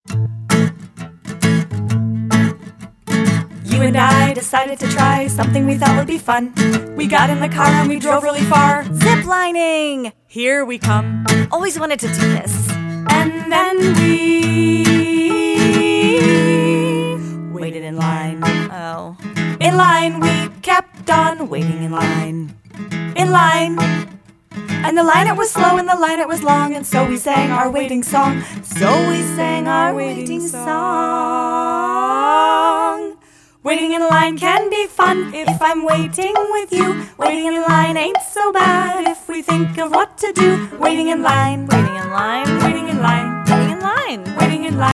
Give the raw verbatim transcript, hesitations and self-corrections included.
You and I decided to try something we thought would be fun. We got in the car and we drove really far. Zip lining! Here we come. Always wanted to do this. And then we waited in line. Oh. In line, we kept on waiting in line. In line. And the line it was slow and the line it was long, and so we sang our waiting song. So we sang our waiting song. Waiting in line can be fun if I'm waiting with you. Waiting in line ain't so bad if we think of what to do. Waiting in line, Waiting in line. waiting in line, Waiting in line. waiting in line.